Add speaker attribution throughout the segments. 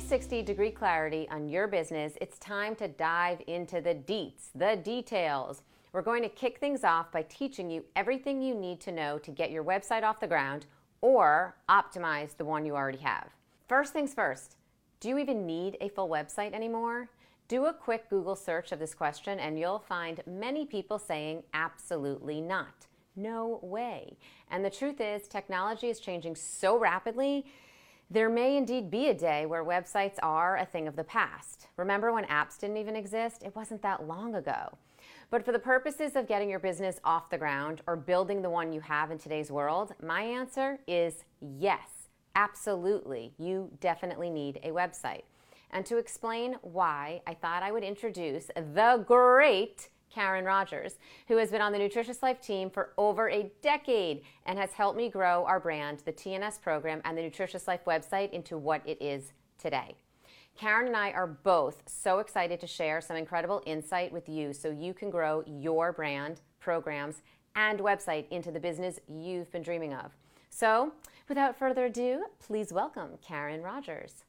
Speaker 1: 360-degree clarity on your business. It's time to dive into the deets, the details. We're going to kick things off by teaching you everything you need to know to get your website off the ground or optimize the one you already have. First things first, do you even need a full website anymore? Do a quick Google search of this question and you'll find many people saying absolutely not. No way. And the truth is, technology is changing so rapidly, there may indeed be a day where websites are a thing of the past. Remember when apps didn't even exist? It wasn't that long ago. But for the purposes of getting your business off the ground or building the one you have in today's world, my answer is yes, absolutely. You definitely need a website. And to explain why, I thought I would introduce the great Karen Rogers, who has been on the Nutritious Life team for over a decade and has helped me grow our brand, the TNS program, and the Nutritious Life website into what it is today. Karen and I are both so excited to share some incredible insight with you so you can grow your brand, programs, and website into the business you've been dreaming of. So, without further ado, please welcome Karen Rogers.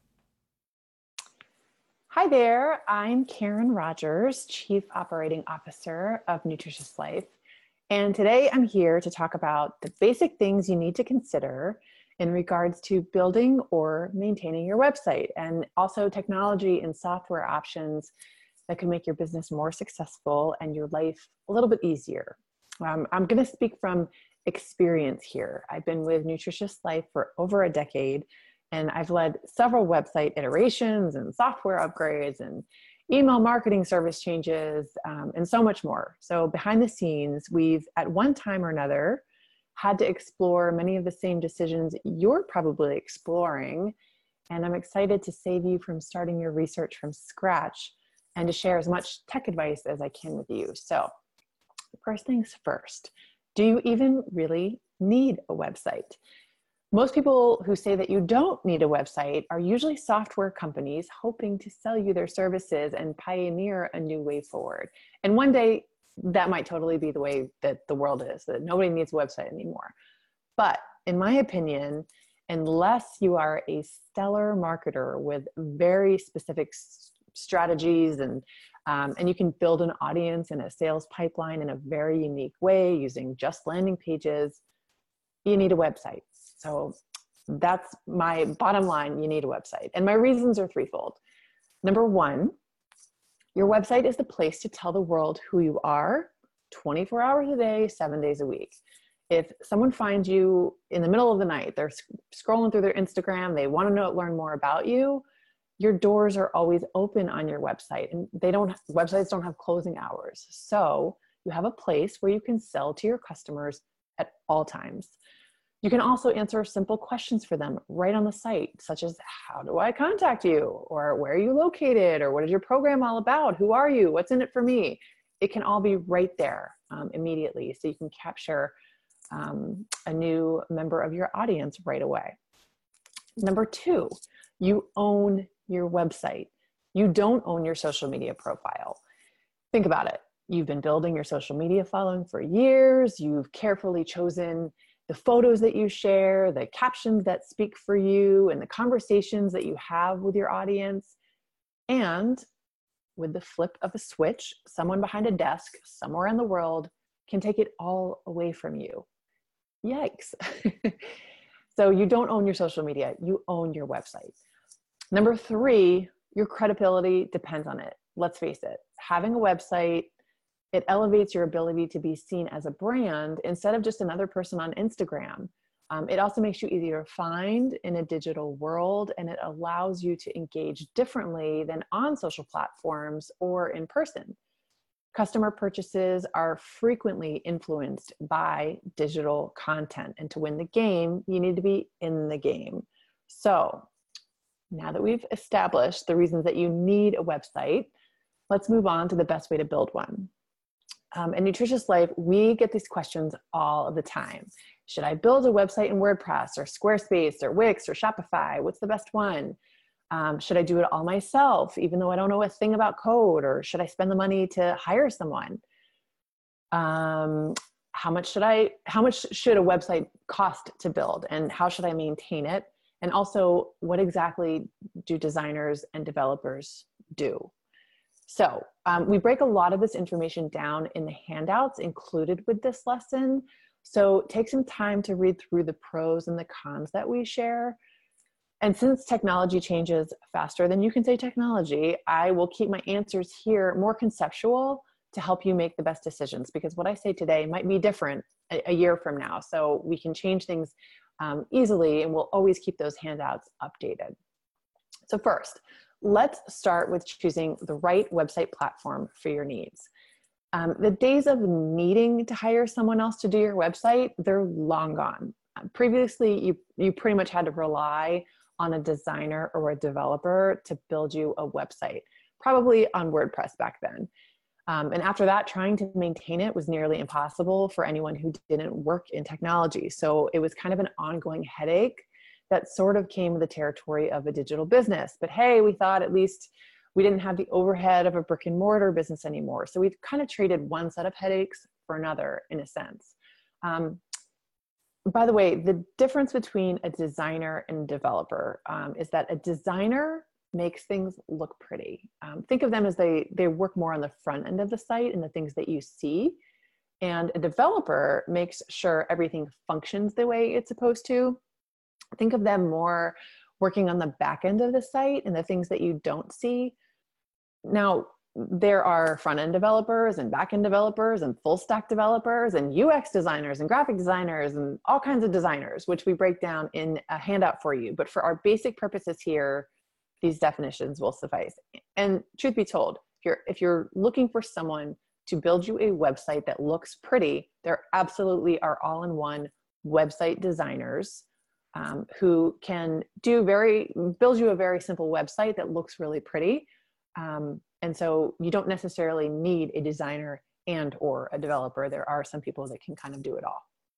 Speaker 2: Hi there, I'm Karen Rogers, Chief Operating Officer of Nutritious Life. And today I'm here to talk about the basic things you need to consider in regards to building or maintaining your website, and also technology and software options that can make your business more successful and your life a little bit easier. I'm going to speak from experience here. I've been with Nutritious Life for over a decade, and I've led several website iterations and software upgrades and email marketing service changes and so much more. So behind the scenes, we've at one time or another had to explore many of the same decisions you're probably exploring. And I'm excited to save you from starting your research from scratch and to share as much tech advice as I can with you. So first things first, do you even really need a website? Most people who say that you don't need a website are usually software companies hoping to sell you their services and pioneer a new way forward. And one day that might totally be the way that the world is, that nobody needs a website anymore. But in my opinion, unless you are a stellar marketer with very specific strategies and you can build an audience and a sales pipeline in a very unique way using just landing pages, you need a website. So that's my bottom line, you need a website. And my reasons are threefold. Number one, your website is the place to tell the world who you are 24 hours a day, 7 days a week. If someone finds you in the middle of the night, they're scrolling through their Instagram, they want to learn more about you, your doors are always open on your website, and websites don't have closing hours. So you have a place where you can sell to your customers at all times. You can also answer simple questions for them right on the site, such as how do I contact you? Or where are you located? Or what is your program all about? Who are you? What's in it for me? It can all be right there immediately. So you can capture a new member of your audience right away. Number two, you own your website. You don't own your social media profile. Think about it. You've been building your social media following for years. You've carefully chosen the photos that you share, the captions that speak for you, and the conversations that you have with your audience. And with the flip of a switch, someone behind a desk somewhere in the world can take it all away from you. Yikes. So you don't own your social media, you own your website. Number three, your credibility depends on it. Let's face it, having a website, it elevates your ability to be seen as a brand instead of just another person on Instagram. It also makes you easier to find in a digital world, and it allows you to engage differently than on social platforms or in person. Customer purchases are frequently influenced by digital content, and to win the game, you need to be in the game. So now that we've established the reasons that you need a website, let's move on to the best way to build one. At Nutritious Life, we get these questions all of the time. Should I build a website in WordPress or Squarespace or Wix or Shopify? What's the best one? Should I do it all myself, even though I don't know a thing about code? Or should I spend the money to hire someone? How much should a website cost to build? And how should I maintain it? And also, what exactly do designers and developers do? So we break a lot of this information down in the handouts included with this lesson. So take some time to read through the pros and the cons that we share. And since technology changes faster than you can say technology, I will keep my answers here more conceptual to help you make the best decisions, because what I say today might be different a year from now. So we can change things easily, and we'll always keep those handouts updated. So first, let's start with choosing the right website platform for your needs. The days of needing to hire someone else to do your website, they're long gone. Previously, you pretty much had to rely on a designer or a developer to build you a website, probably on WordPress back then. And after that, trying to maintain it was nearly impossible for anyone who didn't work in technology. So it was kind of an ongoing headache that sort of came with the territory of a digital business. But hey, we thought at least we didn't have the overhead of a brick and mortar business anymore. So we've kind of traded one set of headaches for another, in a sense. By the way, the difference between a designer and a developer is that a designer makes things look pretty. Think of them as they work more on the front end of the site and the things that you see. And a developer makes sure everything functions the way it's supposed to. Think of them more working on the back end of the site and the things that you don't see. Now, there are front-end developers and back-end developers and full-stack developers and UX designers and graphic designers and all kinds of designers, which we break down in a handout for you. But for our basic purposes here, these definitions will suffice. And truth be told, if you're looking for someone to build you a website that looks pretty, there absolutely are all-in-one website designers who can build you a very simple website that looks really pretty. And so you don't necessarily need a designer and or a developer. There are some people that can kind of do it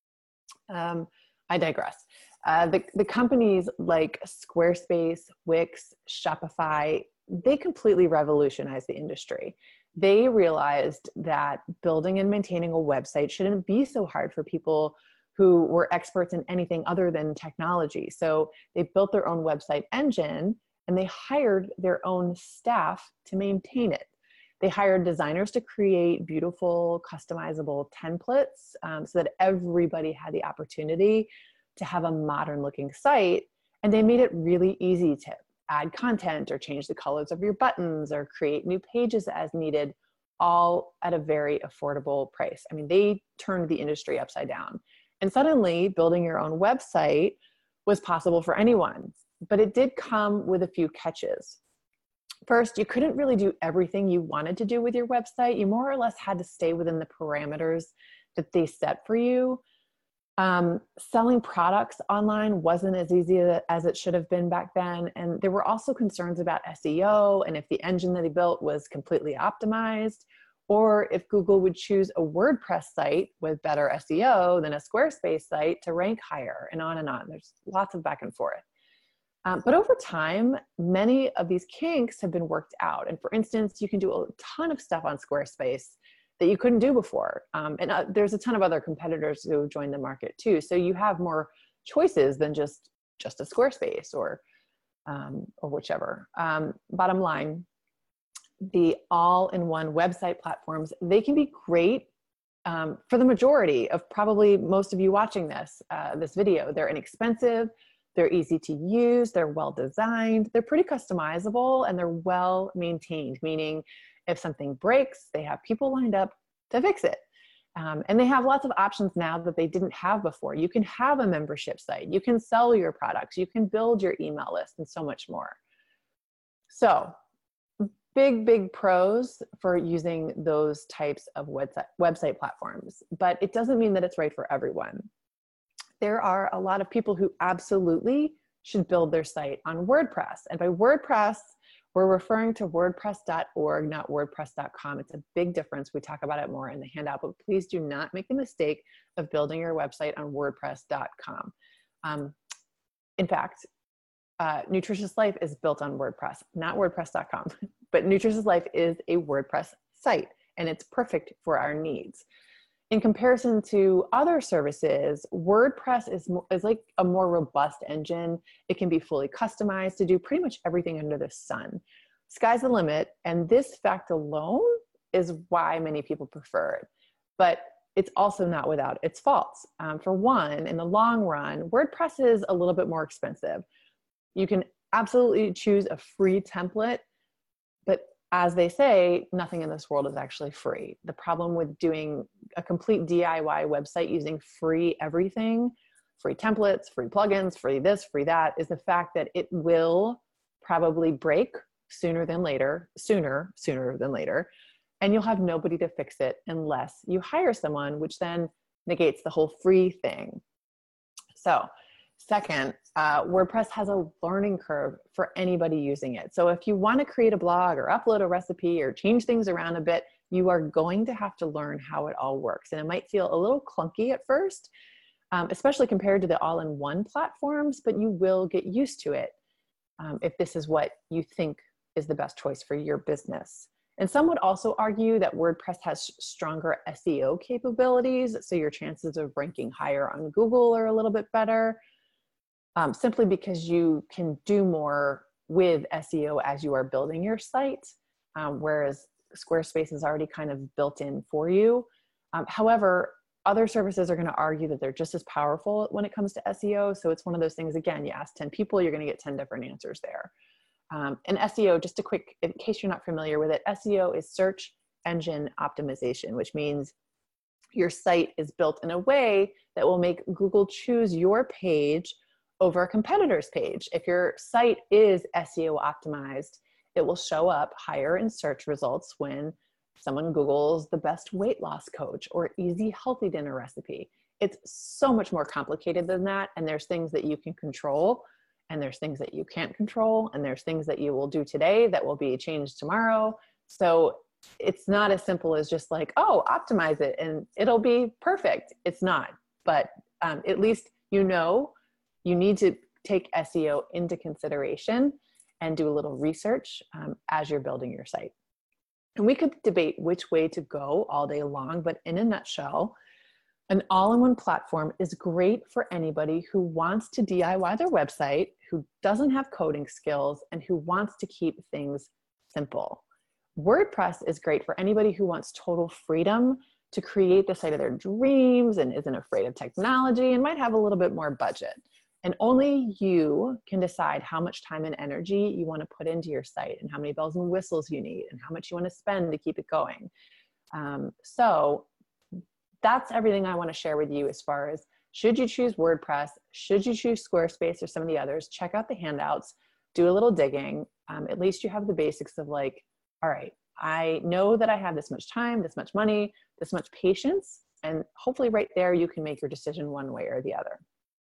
Speaker 2: all. I digress. The companies like Squarespace, Wix, Shopify, they completely revolutionized the industry. They realized that building and maintaining a website shouldn't be so hard for people who were experts in anything other than technology. So they built their own website engine and they hired their own staff to maintain it. They hired designers to create beautiful, customizable templates so that everybody had the opportunity to have a modern looking site. And they made it really easy to add content or change the colors of your buttons or create new pages as needed, all at a very affordable price. I mean, they turned the industry upside down. And suddenly building your own website was possible for anyone, but it did come with a few catches. First, you couldn't really do everything you wanted to do with your website. You more or less had to stay within the parameters that they set for you. Selling products online wasn't as easy as it should have been back then. And there were also concerns about SEO and if the engine that they built was completely optimized, or if Google would choose a WordPress site with better SEO than a Squarespace site to rank higher, and on and on. There's lots of back and forth. But over time, many of these kinks have been worked out. And for instance, you can do a ton of stuff on Squarespace that you couldn't do before. There's a ton of other competitors who joined the market too. So you have more choices than just a Squarespace or whichever. Bottom line, the all-in-one website platforms, they can be great for the majority of probably most of you watching this video. They're inexpensive. They're easy to use, they're well designed, they're pretty customizable, and they're well maintained, meaning if something breaks, they have people lined up to fix it. And they have lots of options now that they didn't have before. You can have a membership site, you can sell your products, you can build your email list, and so much more. So big pros for using those types of website platforms, but it doesn't mean that it's right for everyone. There are a lot of people who absolutely should build their site on WordPress. And by WordPress, we're referring to wordpress.org, not wordpress.com. It's a big difference. We talk about it more in the handout, but please do not make the mistake of building your website on wordpress.com. In fact, Nutritious Life is built on WordPress, not wordpress.com, but Nutritious Life is a WordPress site, and it's perfect for our needs. in comparison to other services, WordPress is like a more robust engine. It can be fully customized to do pretty much everything under the sun. Sky's the limit, and this fact alone is why many people prefer it. But it's also not without its faults. For one, in the long run, WordPress is a little bit more expensive. You can absolutely choose a free template, but as they say, nothing in this world is actually free. The problem with doing a complete DIY website using free everything, free templates, free plugins, free this, free that, is the fact that it will probably break sooner than later, sooner than later, and you'll have nobody to fix it unless you hire someone, which then negates the whole free thing. So second, WordPress has a learning curve for anybody using it. So if you want to create a blog or upload a recipe or change things around a bit, you are going to have to learn how it all works. And it might feel a little clunky at first, especially compared to the all-in-one platforms, but you will get used to it if this is what you think is the best choice for your business. And some would also argue that WordPress has stronger SEO capabilities, so your chances of ranking higher on Google are a little bit better, simply because you can do more with SEO as you are building your site, whereas Squarespace is already kind of built in for you. However, other services are going to argue that they're just as powerful when it comes to SEO. So it's one of those things, again, you ask 10 people, you're going to get 10 different answers there. And SEO, just a quick, in case you're not familiar with it, SEO is search engine optimization, which means your site is built in a way that will make Google choose your page over a competitor's page. If your site is SEO optimized, it will show up higher in search results when someone Googles the best weight loss coach or easy healthy dinner recipe. It's so much more complicated than that. And there's things that you can control, and there's things that you can't control, and there's things that you will do today that will be changed tomorrow. So it's not as simple as just like, oh, optimize it and it'll be perfect. It's not, but at least you know you need to take SEO into consideration and do a little research as you're building your site. And we could debate which way to go all day long, but in a nutshell, an all-in-one platform is great for anybody who wants to DIY their website, who doesn't have coding skills, and who wants to keep things simple. WordPress is great for anybody who wants total freedom to create the site of their dreams and isn't afraid of technology and might have a little bit more budget. And only you can decide how much time and energy you want to put into your site and how many bells and whistles you need and how much you want to spend to keep it going. So that's everything I want to share with you as far as, should you choose WordPress? Should you choose Squarespace or some of the others? Check out the handouts, do a little digging. At least you have the basics of like, all right, I know that I have this much time, this much money, this much patience, and hopefully right there you can make your decision one way or the other.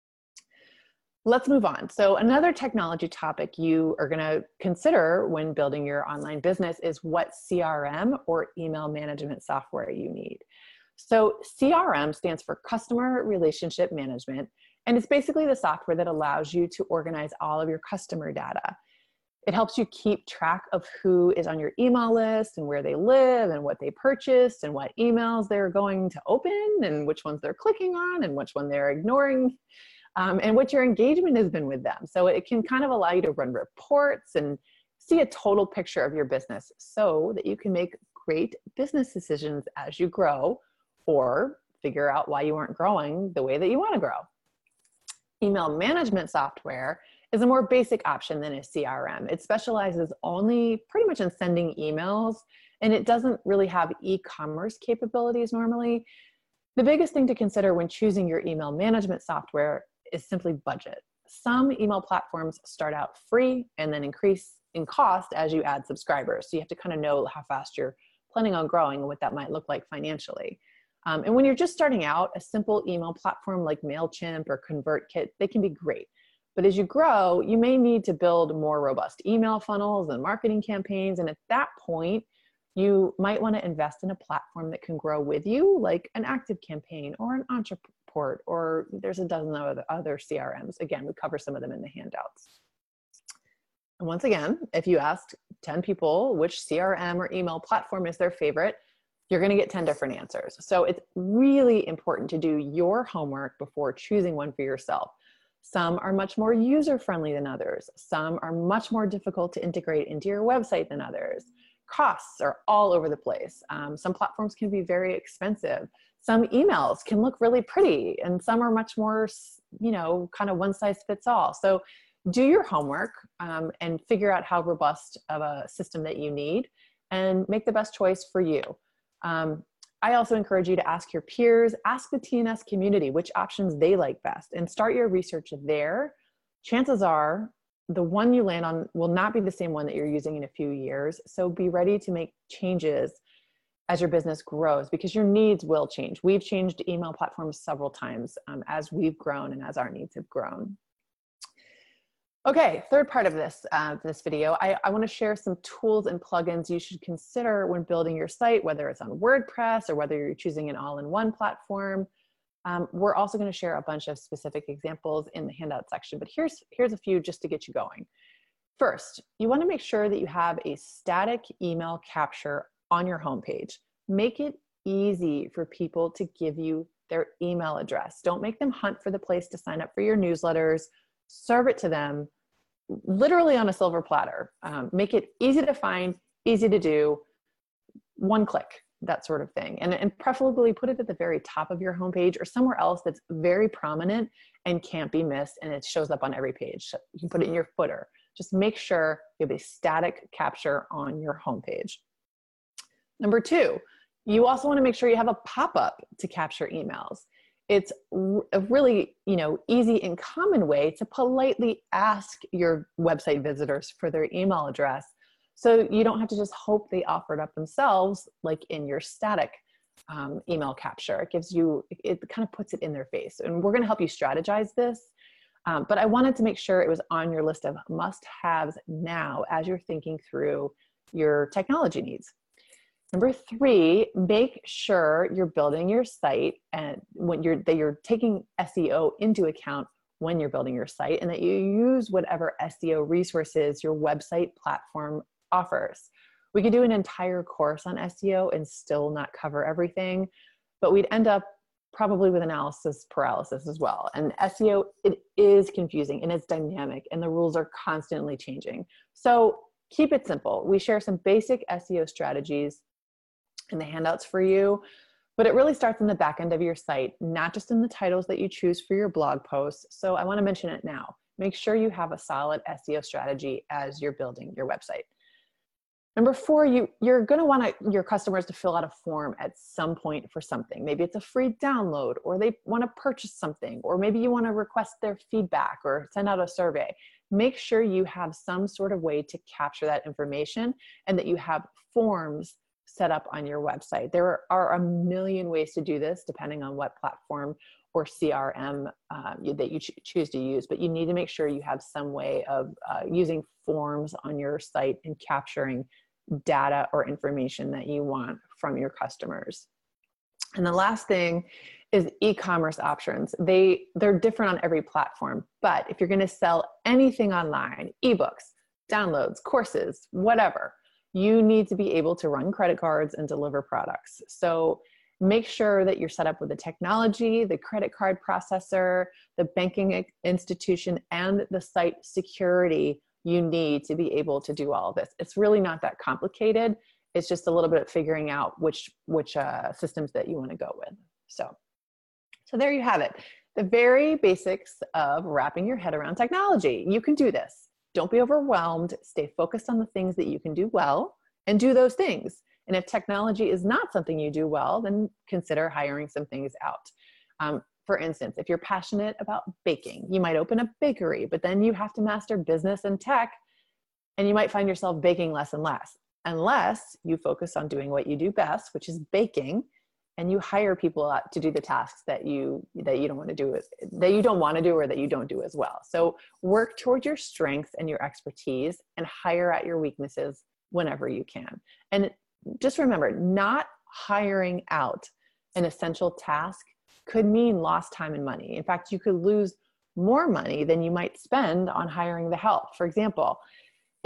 Speaker 2: Let's move on. So another technology topic you are going to consider when building your online business is what CRM or email management software you need. So CRM stands for Customer Relationship Management, and it's basically the software that allows you to organize all of your customer data. It helps you keep track of who is on your email list and where they live and what they purchased and what emails they're going to open and which ones they're clicking on and which one they're ignoring, and what your engagement has been with them. So it can kind of allow you to run reports and see a total picture of your business so that you can make great business decisions as you grow, or figure out why you aren't growing the way that you want to grow. Email management software is a more basic option than a CRM. It specializes only pretty much in sending emails, and it doesn't really have e-commerce capabilities normally. The biggest thing to consider when choosing your email management software is simply budget. Some email platforms start out free and then increase in cost as you add subscribers. So you have to kind of know how fast you're planning on growing and what that might look like financially. And when you're just starting out, a simple email platform like MailChimp or ConvertKit, they can be great. But as you grow, you may need to build more robust email funnels and marketing campaigns. And at that point, you might want to invest in a platform that can grow with you, like an ActiveCampaign or an Entreport, or there's a dozen other CRMs. Again, we cover some of them in the handouts. And once again, if you asked 10 people which CRM or email platform is their favorite, you're going to get 10 different answers. So it's really important to do your homework before choosing one for yourself. Some are much more user-friendly than others. Some are much more difficult to integrate into your website than others. Costs are all over the place. Some platforms can be very expensive. Some emails can look really pretty, and some are much more, kind of one size fits all. So do your homework and figure out how robust of a system that you need and make the best choice for you. I also encourage you to ask your peers, ask the TNS community which options they like best, and start your research there. Chances are the one you land on will not be the same one that you're using in a few years. So be ready to make changes as your business grows, because your needs will change. We've changed email platforms several times as we've grown and as our needs have grown. Okay, third part of this video, I want to share some tools and plugins you should consider when building your site, whether it's on WordPress or whether you're choosing an all-in-one platform. We're also going to share a bunch of specific examples in the handout section, but here's a few just to get you going. First, you want to make sure that you have a static email capture on your homepage. Make it easy for people to give you their email address. Don't make them hunt for the place to sign up for your newsletters. Serve it to them literally on a silver platter. Make it easy to find, easy to do, one click, that sort of thing. And preferably put it at the very top of your homepage or somewhere else that's very prominent and can't be missed, and it shows up on every page. So you can put it in your footer. Just make sure you have a static capture on your homepage. Number two, you also want to make sure you have a pop-up to capture emails. It's a really, easy and common way to politely ask your website visitors for their email address, so you don't have to just hope they offer it up themselves, like in your static email capture. It kind of puts it in their face. And we're going to help you strategize this. But I wanted to make sure it was on your list of must-haves now as you're thinking through your technology needs. Number three, make sure you're building your site and that you're taking SEO into account when you're building your site, and that you use whatever SEO resources your website platform offers. We could do an entire course on SEO and still not cover everything, but we'd end up probably with analysis paralysis as well. And SEO, it is confusing and it's dynamic, and the rules are constantly changing. So keep it simple. We share some basic SEO strategies in the handouts for you, but it really starts in the back end of your site, not just in the titles that you choose for your blog posts. So I want to mention it now. Make sure you have a solid SEO strategy as you're building your website. Number four, you're going to want your customers to fill out a form at some point for something. Maybe it's a free download, or they want to purchase something, or maybe you want to request their feedback or send out a survey. Make sure you have some sort of way to capture that information, and that you have forms set up on your website. There are a million ways to do this depending on what platform or CRM that you choose to use, but you need to make sure you have some way of using forms on your site and capturing data or information that you want from your customers. And the last thing is e-commerce options. They're different on every platform, but if you're going to sell anything online, ebooks, downloads, courses, whatever, you need to be able to run credit cards and deliver products. So make sure that you're set up with the technology, the credit card processor, the banking institution, and the site security you need to be able to do all of this. It's really not that complicated. It's just a little bit of figuring out which systems that you want to go with. So there you have it. The very basics of wrapping your head around technology. You can do this. Don't be overwhelmed. Stay focused on the things that you can do well and do those things. And if technology is not something you do well, then consider hiring some things out. For instance, if you're passionate about baking, you might open a bakery, but then you have to master business and tech, and you might find yourself baking less and less, unless you focus on doing what you do best, which is baking, and you hire people to do the tasks that you don't want to do, that you don't want to do, or that you don't do as well. So work towards your strengths and your expertise, and hire at your weaknesses whenever you can. And just remember, not hiring out an essential task could mean lost time and money. In fact, you could lose more money than you might spend on hiring the help. For example, if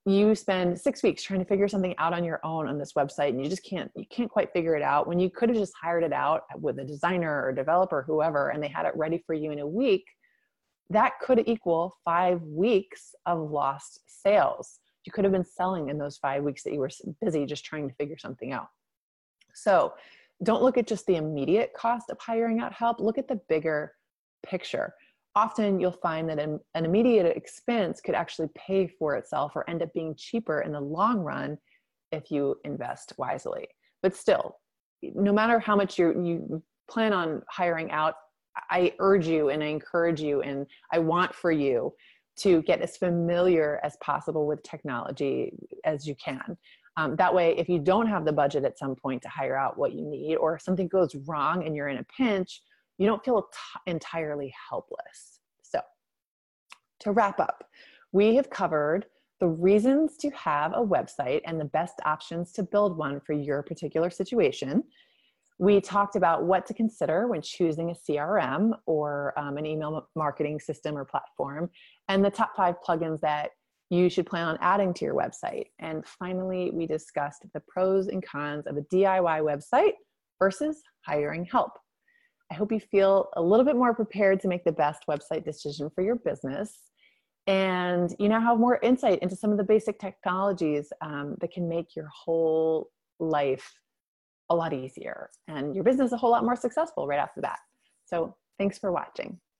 Speaker 2: you spend 6 weeks trying to figure something out on your own on this website, and you can't quite figure it out, when you could have just hired it out with a designer or developer, whoever, and they had it ready for you in a week, that could equal 5 weeks of lost sales. You could have been selling in those 5 weeks that you were busy just trying to figure something out. So don't look at just the immediate cost of hiring out help. Look at the bigger picture. Often you'll find that an immediate expense could actually pay for itself or end up being cheaper in the long run if you invest wisely. But still, no matter how much you plan on hiring out, I urge you and I encourage you and I want for you to get as familiar as possible with technology as you can. That way, if you don't have the budget at some point to hire out what you need, or if something goes wrong and you're in a pinch, you don't feel entirely helpless. So to wrap up, we have covered the reasons to have a website and the best options to build one for your particular situation. We talked about what to consider when choosing a CRM or an email marketing system or platform, and the top 5 plugins that you should plan on adding to your website. And finally, we discussed the pros and cons of a DIY website versus hiring help. I hope you feel a little bit more prepared to make the best website decision for your business. And you now have more insight into some of the basic technologies that can make your whole life a lot easier and your business a whole lot more successful right off the bat. So thanks for watching.